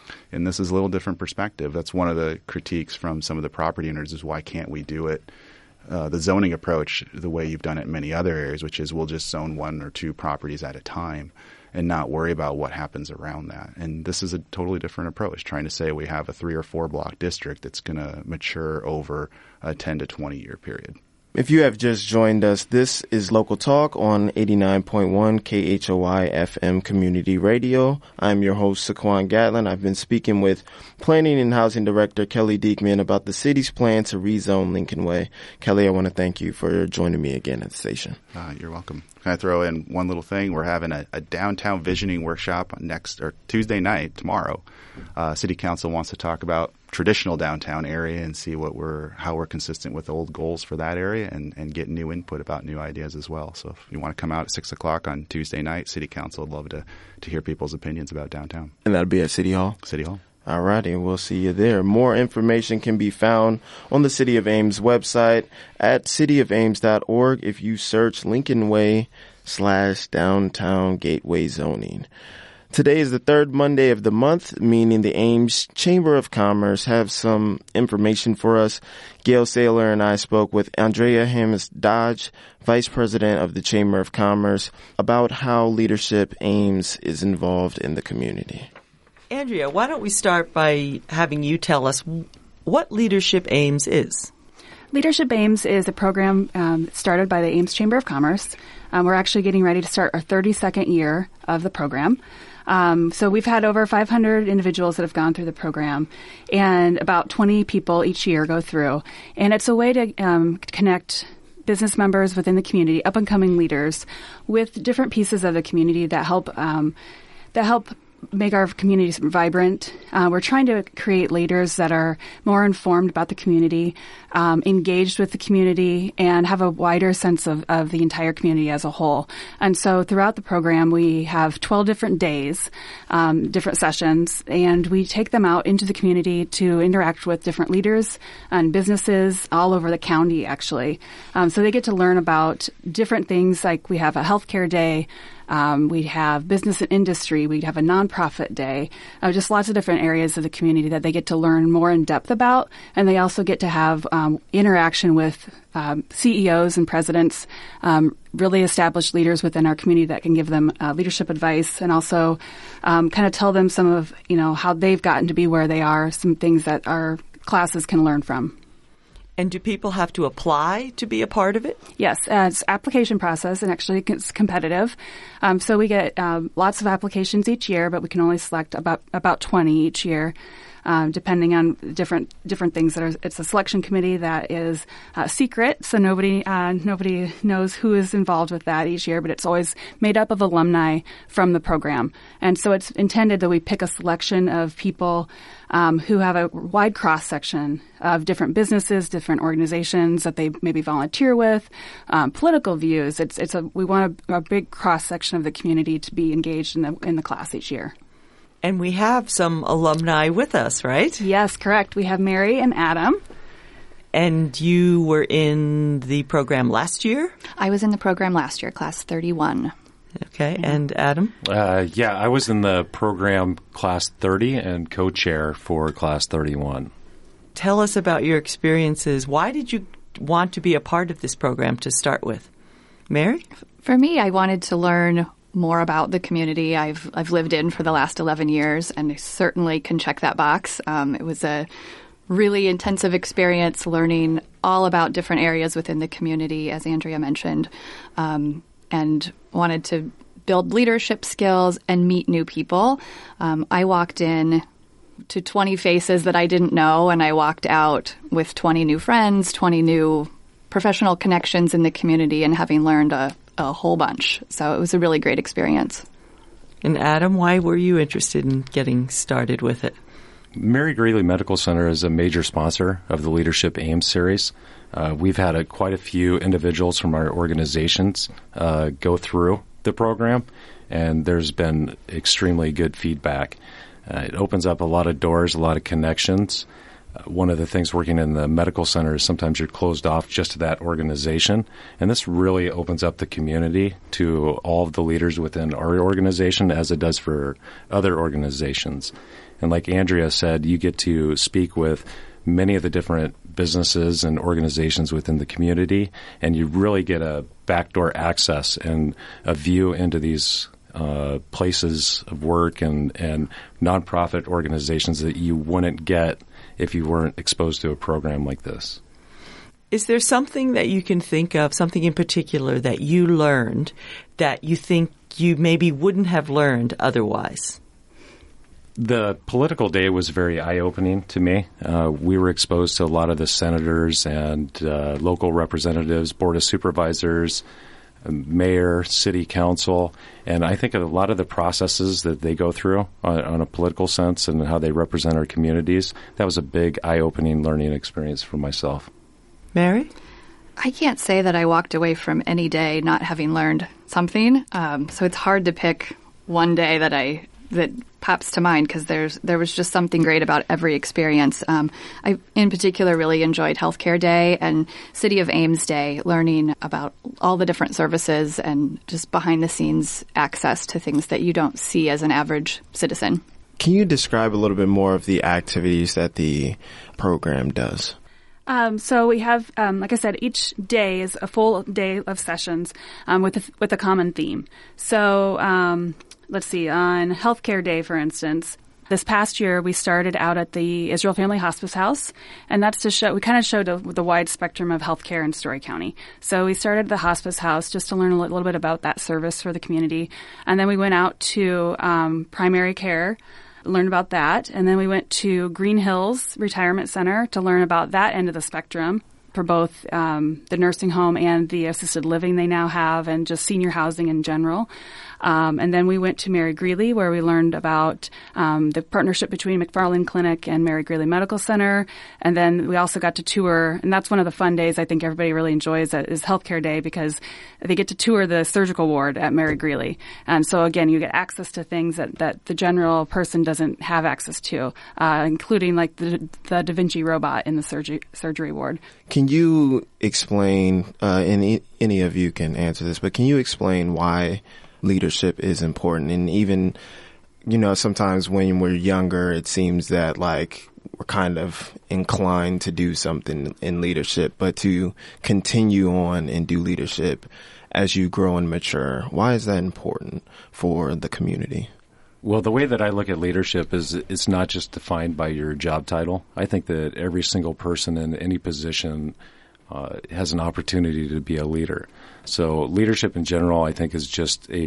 And this is a little different perspective. That's one of the critiques from some of the property owners is why can't we do it, the zoning approach, the way you've done it in many other areas, which is we'll just zone 1 or 2 properties at a time and not worry about what happens around that. And this is a totally different approach, trying to say we have a 3 or 4 block district that's going to mature over a 10 to 20 year period. If you have just joined us, this is Local Talk on 89.1 KHOI FM Community Radio. I'm your host, Saquon Gatlin. I've been speaking with Planning and Housing Director Kelly Diekman about the city's plan to rezone Lincoln Way. Kelly, I want to thank you for joining me again at the station. You're welcome. Can I throw in one little thing? We're having a downtown visioning workshop Tuesday night, tomorrow. City Council wants to talk about traditional downtown area and see how we're consistent with old goals for that area and get new input about new ideas as well. So if you want to come out at 6 o'clock on Tuesday night, City Council would love to hear people's opinions about downtown. And that'll be at City Hall? City Hall. All righty, we'll see you there. More information can be found on the City of Ames website at cityofames.org if you search Lincoln Way /downtown gateway zoning. Today is the third Monday of the month, meaning the Ames Chamber of Commerce have some information for us. Gail Saylor and I spoke with Andrea Hammis Dodge, Vice President of the Chamber of Commerce, about how Leadership Ames is involved in the community. Andrea, why don't we start by having you tell us what Leadership Ames is? Leadership Ames is a program started by the Ames Chamber of Commerce. We're actually getting ready to start our 32nd year of the program. So we've had over 500 individuals that have gone through the program, and about 20 people each year go through. And it's a way to connect business members within the community, up-and-coming leaders, with different pieces of the community that help make our communities vibrant. We're trying to create leaders that are more informed about the community, engaged with the community, and have a wider sense of the entire community as a whole. And so throughout the program, we have 12 different days, different sessions, and we take them out into the community to interact with different leaders and businesses all over the county, actually. So they get to learn about different things, like we have a healthcare day, we have business and industry. We have a nonprofit day. Just lots of different areas of the community that they get to learn more in depth about. And they also get to have interaction with CEOs and presidents, really established leaders within our community that can give them leadership advice and also kind of tell them some of, how they've gotten to be where they are, some things that our classes can learn from. And do people have to apply to be a part of it? Yes, it's application process, and actually it's competitive. So we get lots of applications each year, but we can only select about 20 each year, depending on different things. It's a selection committee that is secret, so nobody knows who is involved with that each year, but it's always made up of alumni from the program. And so it's intended that we pick a selection of people who have a wide cross-section of different businesses, different organizations that they maybe volunteer with, political views. We want a big cross-section of the community to be engaged in the class each year. And we have some alumni with us, right? Yes, correct. We have Mary and Adam. And you were in the program last year? I was in the program last year, class 31. Okay, and Adam? Yeah, I was in the program class 30 and co-chair for class 31. Tell us about your experiences. Why did you want to be a part of this program to start with? Mary? For me, I wanted to learn more about the community I've lived in for the last 11 years, and I certainly can check that box. It was a really intensive experience learning all about different areas within the community, as Andrea mentioned, and wanted to build leadership skills and meet new people. I walked in to 20 faces that I didn't know, and I walked out with 20 new friends, 20 new professional connections in the community, and having learned a whole bunch. So it was a really great experience. And Adam, why were you interested in getting started with it? Mary Greeley Medical Center is a major sponsor of the Leadership Ames series. We've had quite a few individuals from our organizations go through the program, and there's been extremely good feedback. It opens up a lot of doors, a lot of connections. One of the things working in the medical center is sometimes you're closed off just to that organization, and this really opens up the community to all of the leaders within our organization as it does for other organizations. And like Andrea said, you get to speak with many of the different businesses and organizations within the community, and you really get a backdoor access and a view into these places of work and nonprofit organizations that you wouldn't get if you weren't exposed to a program like this. Is there something that you can think of, something in particular that you learned that you think you maybe wouldn't have learned otherwise? The political day was very eye-opening to me. We were exposed to a lot of the senators and local representatives, board of supervisors, mayor, city council, and I think a lot of the processes that they go through on a political sense and how they represent our communities, that was a big eye-opening learning experience for myself. Mary? I can't say that I walked away from any day not having learned something, so it's hard to pick one day that pops to mind because there was just something great about every experience. I, in particular, really enjoyed Healthcare Day and City of Ames Day, learning about all the different services and just behind-the-scenes access to things that you don't see as an average citizen. Can you describe a little bit more of the activities that the program does? So we have, like I said, each day is a full day of sessions with a common theme. So let's see, on Healthcare Day, for instance, this past year we started out at the Israel Family Hospice House, and that's to show, we kind of showed the wide spectrum of healthcare in Story County. So we started at the Hospice House just to learn a little bit about that service for the community, and then we went out to primary care, learn about that, and then we went to Green Hills Retirement Center to learn about that end of the spectrum for both the nursing home and the assisted living they now have and just senior housing in general. And then we went to Mary Greeley, where we learned about the partnership between McFarland Clinic and Mary Greeley Medical Center. And then we also got to tour, and that's one of the fun days I think everybody really enjoys, is Healthcare Day, because they get to tour the surgical ward at Mary Greeley. And so, again, you get access to things that the general person doesn't have access to, including like the Da Vinci robot in the surgery ward. Can you explain, any of you can answer this, but can you explain why leadership is important? And even, sometimes when we're younger, it seems that like we're kind of inclined to do something in leadership, but to continue on and do leadership as you grow and mature, why is that important for the community? Well, the way that I look at leadership is it's not just defined by your job title. I think that every single person in any position has an opportunity to be a leader. So leadership in general, I think, is just a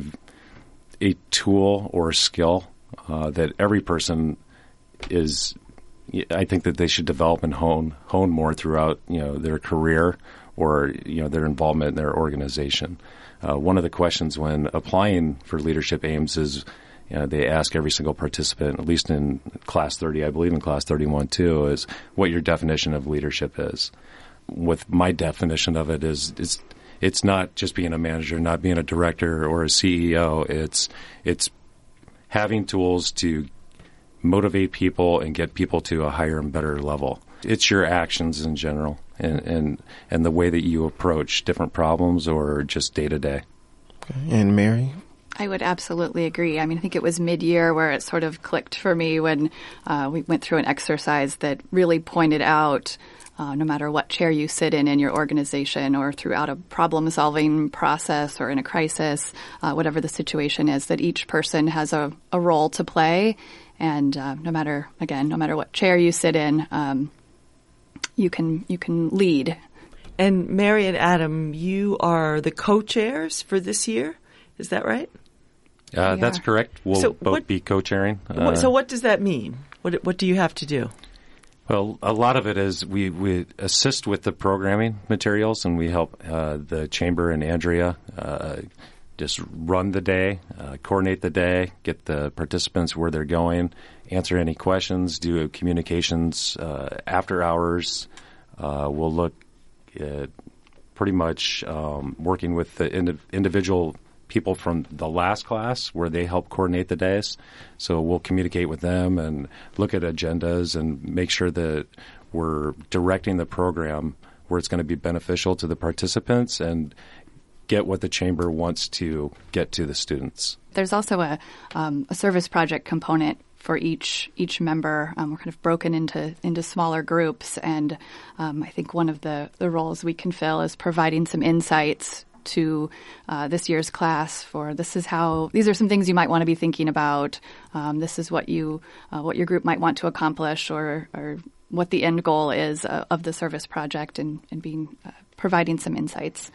tool or a skill that every person is. I think that they should develop and hone more throughout their career or their involvement in their organization. One of the questions when applying for Leadership Ames is, they ask every single participant, at least in Class 30, I believe in Class 31 too, is what your definition of leadership is. With my definition of it is it's not just being a manager, not being a director or a CEO. It's having tools to motivate people and get people to a higher and better level. It's your actions in general and the way that you approach different problems or just day to day. And Mary? I would absolutely agree. I think it was mid-year where it sort of clicked for me when we went through an exercise that really pointed out no matter what chair you sit in your organization or throughout a problem-solving process or in a crisis, whatever the situation is, that each person has a role to play. And no matter what chair you sit in, you can lead. And Mary and Adam, you are the co-chairs for this year. Is that right? That's correct. We'll both be co-chairing. So what does that mean? What do you have to do? Well, a lot of it is we assist with the programming materials, and we help the chamber and Andrea just run the day, coordinate the day, get the participants where they're going, answer any questions, do communications after hours. We'll look at pretty much working with the individual people from the last class where they help coordinate the days. So we'll communicate with them and look at agendas and make sure that we're directing the program where it's going to be beneficial to the participants and get what the chamber wants to get to the students. There's also a service project component for each member. We're kind of broken into smaller groups, and I think one of the roles we can fill is providing some insights to this year's class for these are some things you might want to be thinking about. This is what your group might want to accomplish, or what the end goal is of the service project, and providing some insights.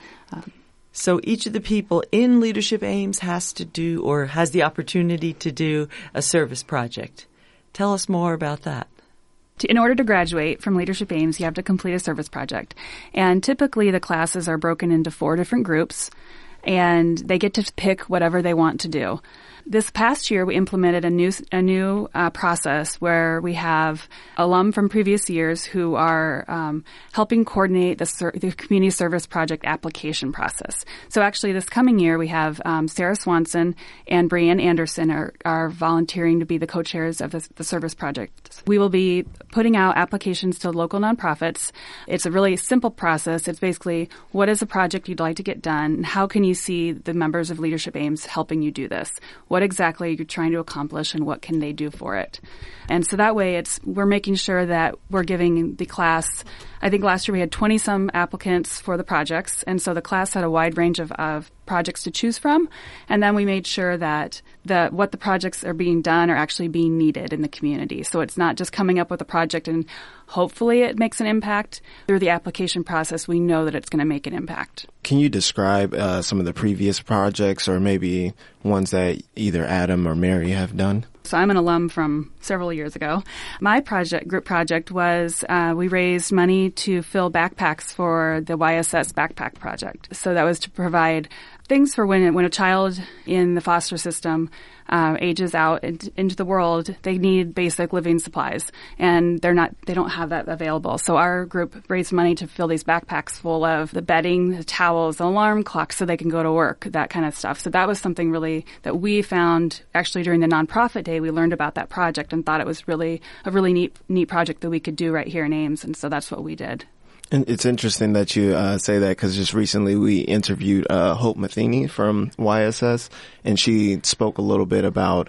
So each of the people in Leadership Ames has to do or has the opportunity to do a service project. Tell us more about that. In order to graduate from Leadership Ames, you have to complete a service project. And typically the classes are broken into 4 different groups, and they get to pick whatever they want to do. This past year, we implemented a new process where we have alum from previous years who are helping coordinate the community service project application process. So actually, this coming year, we have Sarah Swanson and Brianne Anderson are volunteering to be the co-chairs of the service project. We will be putting out applications to local nonprofits. It's a really simple process. It's basically, what is a project you'd like to get done, and how can you see the members of Leadership Ames helping you do this? What exactly you're trying to accomplish, and what can they do for it? And so that way we're making sure that we're giving the class, I think last year we had 20-some applicants for the projects, and so the class had a wide range of projects to choose from, and then we made sure that what the projects are being done are actually being needed in the community. So it's not just coming up with a project and hopefully it makes an impact. Through the application process, we know that it's going to make an impact. Can you describe some of the previous projects, or maybe ones that either Adam or Mary have done? So I'm an alum from several years ago. My group project was we raised money to fill backpacks for the YSS backpack project. So that was to provide things for when a child in the foster system ages out into the world. They need basic living supplies, and they don't have that available. So our group raised money to fill these backpacks full of the bedding, the towels, the alarm clocks, so they can go to work, that kind of stuff. So that was something really that we found actually during the nonprofit day. We learned about that project and thought it was really a really neat project that we could do right here in Ames, and so that's what we did. And it's interesting that you say that, because just recently we interviewed Hope Matheny from YSS, and she spoke a little bit about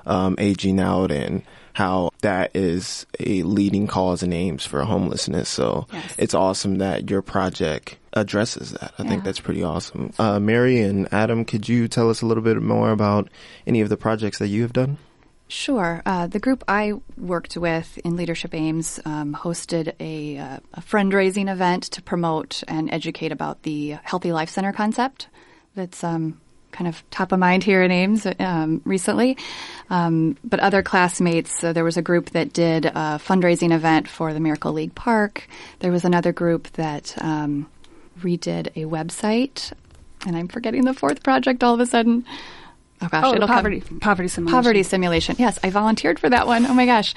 aging out and how that is a leading cause in Ames for homelessness. So yes, it's awesome that your project addresses that. I think that's pretty awesome. Mary and Adam, could you tell us a little bit more about any of the projects that you have done? Sure. The group I worked with in Leadership Ames hosted a fundraising event to promote and educate about the Healthy Life Center concept that's kind of top of mind here in Ames recently. But other classmates, there was a group that did a fundraising event for the Miracle League Park. There was another group that redid a website, and I'm forgetting the fourth project all of a sudden. Oh gosh, poverty simulation. Poverty simulation. Yes, I volunteered for that one. Oh my gosh.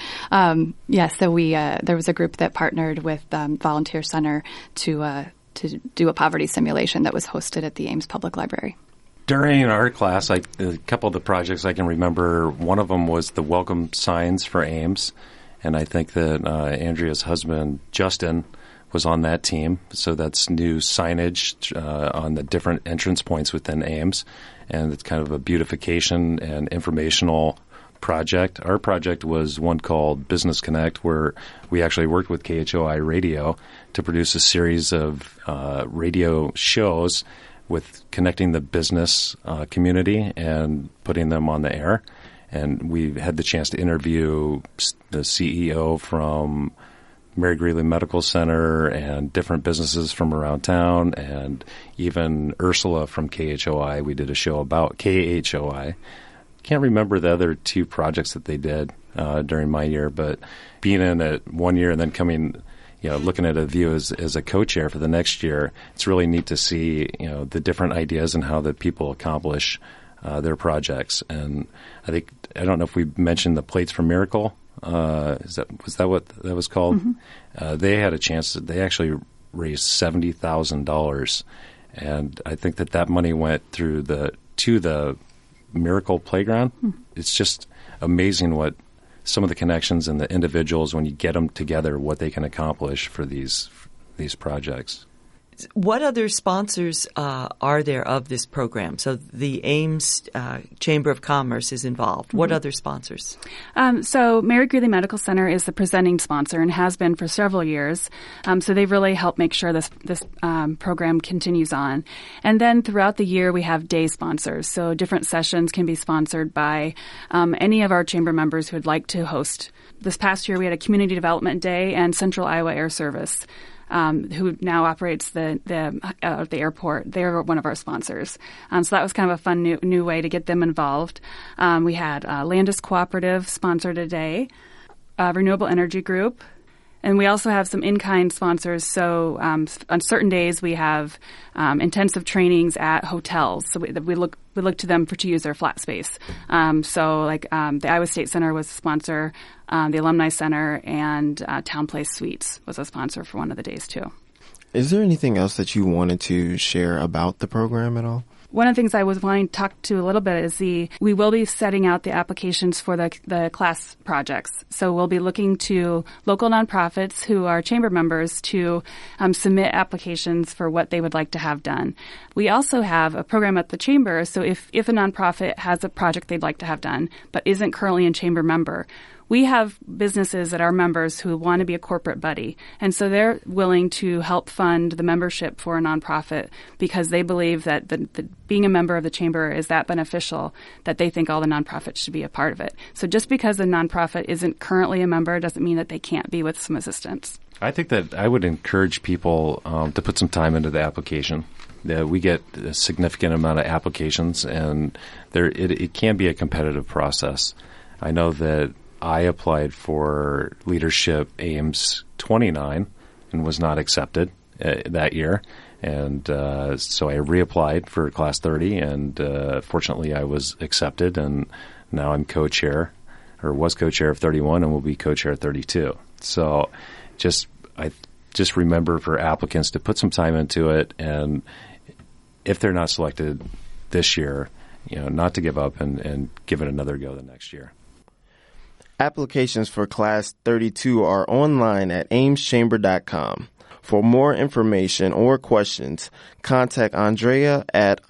So we there was a group that partnered with Volunteer Center to do a poverty simulation that was hosted at the Ames Public Library. During our class, a couple of the projects I can remember, one of them was the welcome signs for Ames, and I think that Andrea's husband, Justin, was on that team. So that's new signage on the different entrance points within Ames. And it's kind of a beautification and informational project. Our project was one called Business Connect, where we actually worked with KHOI Radio to produce a series of radio shows with connecting the business community and putting them on the air. And we had the chance to interview the CEO from Mary Greeley Medical Center and different businesses from around town, and even Ursula from KHOI. We did a show about KHOI. Can't remember the other two projects that they did during my year, but being in it 1 year and then coming, looking at a view as a co-chair for the next year, it's really neat to see, the different ideas and how that people accomplish their projects. And I don't know if we mentioned the Plates for Miracle. Was that what that was called? Mm-hmm. They had a chance. They actually raised $70,000, and I think that money went through the to the Miracle Playground. It's just amazing what some of the connections and the individuals, when you get them together, what they can accomplish for these projects. What other sponsors are there of this program? So the Ames Chamber of Commerce is involved. What other sponsors? So Mary Greeley Medical Center is the presenting sponsor and has been for several years. So they've really helped make sure this program continues on. And then throughout the year, we have day sponsors. So different sessions can be sponsored by any of our chamber members who would like to host. This past year, we had a Community Development Day and Central Iowa Air Service, who now operates the airport. They're one of our sponsors. So that was kind of a fun new way to get them involved. We had Landis Cooperative sponsored a day, Renewable Energy Group, and we also have some in-kind sponsors. So on certain days we have intensive trainings at hotels. So we look to them to use their flat space. So like the Iowa State Center was a sponsor, the Alumni Center, and Town Place Suites was a sponsor for one of the days too. Is there anything else that you wanted to share about the program at all? One of the things I was wanting to talk to a little bit is we will be setting out the applications for the class projects. So we'll be looking to local nonprofits who are chamber members to submit applications for what they would like to have done. We also have a program at the chamber. So if a nonprofit has a project they'd like to have done but isn't currently a chamber member, we have businesses that are members who want to be a corporate buddy, and so they're willing to help fund the membership for a nonprofit because they believe that being a member of the chamber is that beneficial that they think all the nonprofits should be a part of it. So just because a nonprofit isn't currently a member doesn't mean that they can't be with some assistance. I think that I would encourage people to put some time into the application. We get a significant amount of applications, and it can be a competitive process. I know that I applied for Leadership Ames 29 and was not accepted that year. And so I reapplied for Class 30, and fortunately I was accepted, and now I'm co-chair, or was co-chair of 31 and will be co-chair of 32. So I just remember for applicants to put some time into it, and if they're not selected this year, not to give up and give it another go the next year. Applications for Class 32 are online at ameschamber.com. For more information or questions, contact Andrea at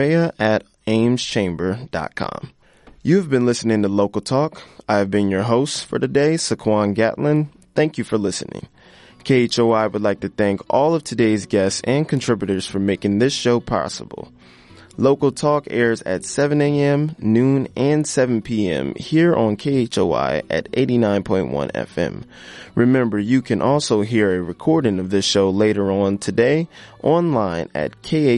ameschamber.com. You've been listening to Local Talk. I have been your host for today, Saquon Gatlin. Thank you for listening. KHOI would like to thank all of today's guests and contributors for making this show possible. Local Talk airs at 7 a.m., noon, and 7 p.m. here on KHOI at 89.1 FM. Remember, you can also hear a recording of this show later on today online at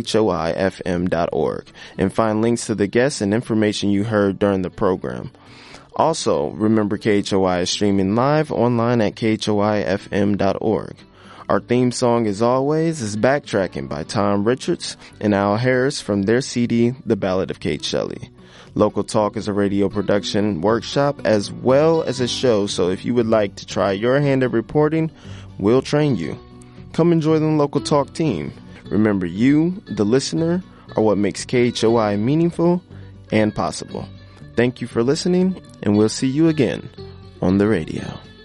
khoifm.org and find links to the guests and information you heard during the program. Also, remember KHOI is streaming live online at khoifm.org. Our theme song, as always, is Backtracking by Tom Richards and Al Harris from their CD, The Ballad of Kate Shelley. Local Talk is a radio production workshop as well as a show, so if you would like to try your hand at reporting, we'll train you. Come and join the Local Talk team. Remember, you, the listener, are what makes KHOI meaningful and possible. Thank you for listening, and we'll see you again on the radio.